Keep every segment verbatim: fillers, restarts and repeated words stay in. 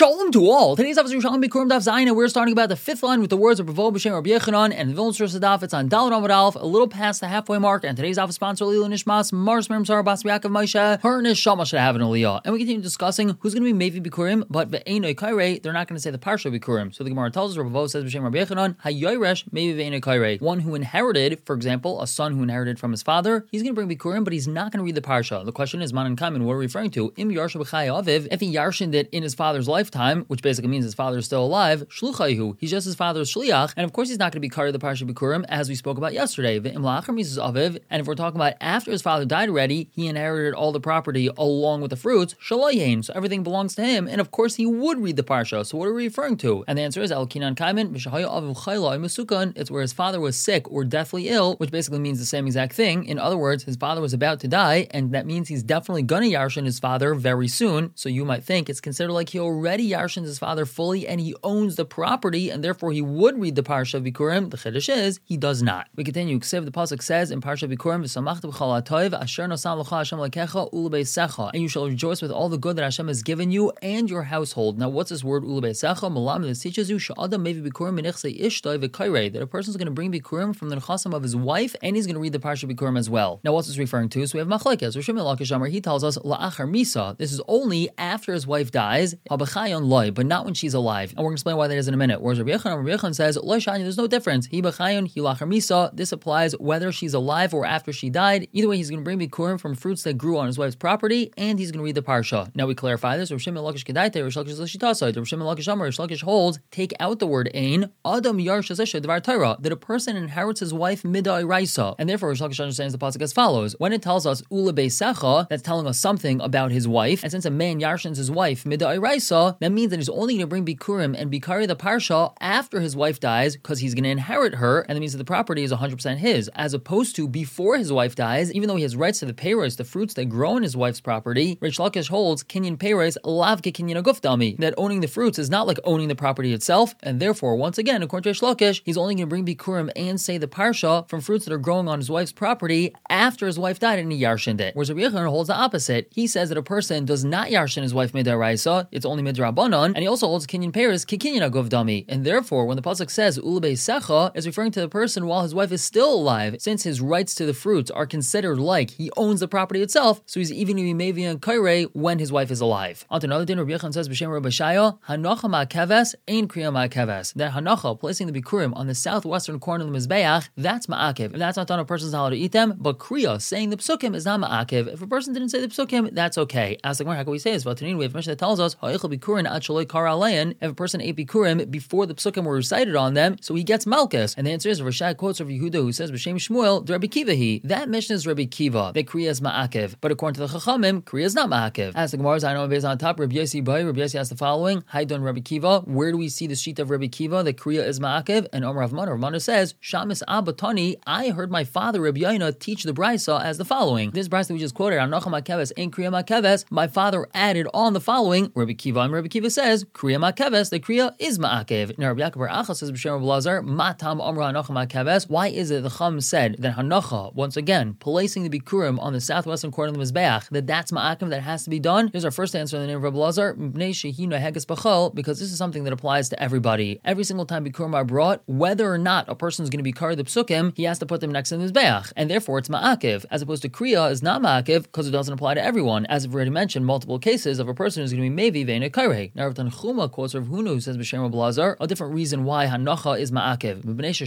Shalom to all. Today's episode of Shalom Bikurim Daf Zayin, and we're starting about the fifth line with the words of Ravo B'Shem Rabbi Yechanan and the Vilna Source Daf. It's on Daled Amud Aleph, a little past the halfway mark. And today's Daf is sponsored Lilu Nishmas Mars Miriam Sarah Bas Yaakov Moshe. Her Neshama should have an Aliyah. And we continue discussing who's going to be Mevi Bikurim, but Ve'enoi Kairei, they're not going to say the Parsha Bikurim. So the Gemara tells us, Ravo says B'Shem Rabbi Yechanan, Hayoresh Mevi Ve'enoi Kairei. One who inherited, for example, a son who inherited from his father, he's going to bring Bikurim, but he's not going to read the Parsha. The question is, Man and Kaiman, what are we referring to? Im Yarsha B'Chai Aviv, if he yarshined it in his father's lifetime, which basically means his father is still alive, shluchayhu, he's just his father's shliach, and of course he's not going to be kari the parsha bikurim, as we spoke about yesterday. V'im la'achar mises aviv, and if we're talking about after his father died already, he inherited all the property along with the fruits, shalayein, so everything belongs to him, and of course he would read the parsha. So what are we referring to? And the answer is al kinan kaimen v'shahaya aviv chayla imasukan. It's where his father was sick or deathly ill, which basically means the same exact thing. In other words, his father was about to die, and that means he's definitely gonna yarshin his father very soon. So you might think it's considered like he already yarshin his father fully, and he owns the property, and therefore he would read the Parsha of Bikurim. The Chiddush is, he does not. We continue. Ksiv, the Pasuk says in Parsha Bikurim, V'samachta b'chal ha'tov, asher nosam l'cha Hashem l'kecha u'lebeisecha, and you shall rejoice with all the good that Hashem has given you and your household. Now, what's this word u'lebeisecha? Malam, this teaches you, sha'adam mevi Bikurim menichse ishtoi v'kairei, that a person's going to bring Bikurim from the nechasim of his wife, and he's going to read the Parsha Bikurim as well. Now, what's this referring to? So we have Machlekes. Rosh Lakish Amar, he tells us, la'achar misa, this is only after his wife dies, ha'b'chayon loy, but not when she's alive. And we're going to explain why that is in a minute. Whereas Rabbi Yechanan, Rabbi Yechanan says, Lo shani, there's no difference. Hi b'chayon, hi lachar misa. This applies whether she's alive or after she died. Either way, he's going to bring Bikurim from fruits that grew on his wife's property, and he's going to read the Parsha. Now we clarify this. Rav Shimon Lakish Kedaite, Rav Lakish Lashitasai, Rav Shimon Lakish Amar, Rav Lakish holds, take out the word ein, Adam Yarsha Zesha Dvar Torah, that a person inherits his wife midai raisa. And therefore, Rav Lakish understands the pasuk as follows. When it tells us ula beisecha, that's telling us something about his wife. And since a man yarshins his wife midai raisa, that means that he's only going to bring Bikurim and Bikari the Parsha after his wife dies, because he's going to inherit her, and that means that the property is one hundred percent his, as opposed to before his wife dies, even though he has rights to the peiros, the fruits that grow in his wife's property. Rish Lakish holds kinyan peiros lav ke kinyan agufdami, that owning the fruits is not like owning the property itself, and therefore, once again, according to Rish Lakish, he's only going to bring Bikurim and say the Parsha from fruits that are growing on his wife's property after his wife died and he yarshined it. Whereas Rabbi Yechanan holds the opposite. He says that a person does not yarshin his wife midaraisa, it's only midrabanan, and he also holds kinyan peiros ke kinyan agufdami, and therefore, when the pasuk says ulubei secha, is referring to the person while his wife is still alive, since his rights to the fruits are considered like he owns the property itself, so he's even going to be mevi and kairei when his wife is alive. On to another din, Rabbi Yechanan says b'shem Rabbi Shaya, hanacha ma'akeves ein kriya ma'akeves, that hanacha, placing the bikurim on the southwestern corner of the mizbeach, that's ma'akev. If that's not done, a person's not allowed to eat them, but kriya, saying the psukim, is not ma'akev. If a person didn't say the psukim, that's okay. As the Gemara, how can we say this? V'atanin, we have a Mishnah that tells us, ha'echel bikurin ad shaloi kara alein, if a person ate bikurim before the psukim were recited on them, so he gets malchus. And the answer is, Rashad quotes Rav Yehuda, who says, B'shem Shmuel, Rabbi Kiva he. That Mishnah is Rabbi Kiva, that kriya is ma'akev. But according to the Chachamim, kriya is not ma'akev. As the Gemara is, I know based on top, Rabbi Yossi Bai, Rabbi Yossi asks the following, Haidon Rabbi Kiva, where do we see the sheet of Rabbi Kiva, that kriya is ma'akev? And Omer Rav Mana, Rav Mana says, Shamis Abatani, I heard my father Rabbi Yaina teach the Brisa as the following. This Brisa that we just quoted, Anocha ma'akeves, ain't kriya ma'akeves, my father added on the following, Rabbi Kiva, and Rabbi Kiva says, kriya ma'akeves, the kriya is ma'akev. Now Rabbi Yaakov Bar Acha says, B'shem Rabbi Lazar, Matam Amra Hanocha ma'akeves. Why is it the Chum said that Hanocha, once again, placing the Bikurim on the southwestern corner of the Mizbeach, that that's ma'akev, that has to be done? Here's our first answer in the name of Rabbi Lazar, B'nei Shehina Heges B'chol, because this is something that applies to everybody. Every single time Bikurim are brought, whether or not a person is going to be kari the psukim, he has to put them next to the Mizbeach, and therefore it's ma'akev, as opposed to kriya is not ma'akev, because it doesn't apply to everyone, as I've already mentioned multiple cases of a person who's going to be mevi ve'ene kairei. Now Rav Tanchuma quotes Rav Hunu, who says B'shem Rabbi Lazar, a different reason why Hanacha is ma'akev,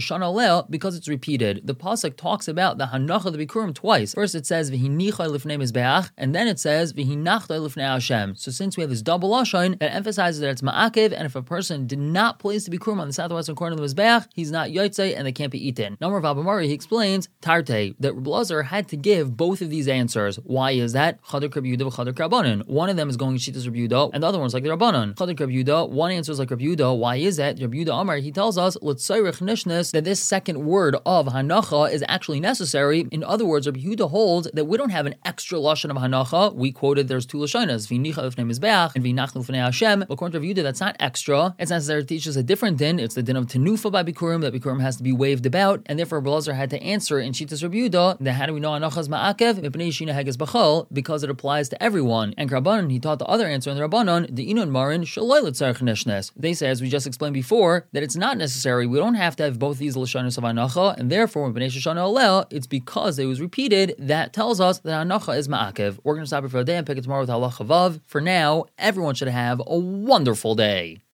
because it's repeated. The pasuk talks about the Hanacha the Bikurim twice. First it says v'hinicha lifnei mizbeach, and then it says v'hinachta lifnei Hashem. So since we have this double lashon that emphasizes that it's ma'akev, and if a person did not place the Bikurim on the southwestern corner of the mizbeach, he's not yotzei and they can't be eaten. Number of Abamari, he explains tarte that Rabbi Lazar had to give both of these answers. Why is that? Chadar Rabbi Yehuda, Chadar Rabbanan. One of them is going to Shitas Rabbi Yehuda, and the other one's like the Rabbanan. Chadar Rabbi Yehuda, one answer is like Rabbi Yehuda. Why is that? Rabbi Yehuda Amar, he tells us l'tzayrich nishnes, that this second word of hanacha is actually necessary. In other words, Rabbi Yehuda holds that we don't have an extra lashon of hanacha. We quoted there's two lashonas, v'nicha lifnei mizbeach and v'nach lifnei Hashem. But according to Rabbi Yehuda, that's not extra. It's necessary to teach us a different din. It's the din of tenufa by bikurim, that bikurim has to be waved about, and therefore Rabbi Lazar had to answer in Shitas Rabbi Yehuda that how do we know hanacha is ma'akev? Mipnei shina heges b'chol, because it applies to everyone. And Rabbanan, he taught the other answer in the Rabbanan, the Inun Marin Shaloilet Sarchaneshnes. They say, as we just explained before, that it's not necessary. We don't have to have both these Lashonos of Hanacha, and therefore, when Bnei Shoshana Olel, it's because it was repeated that tells us that Hanacha is Ma'akev. We're going to stop it for a day and pick it tomorrow with Halacha Vav. For now, everyone should have a wonderful day.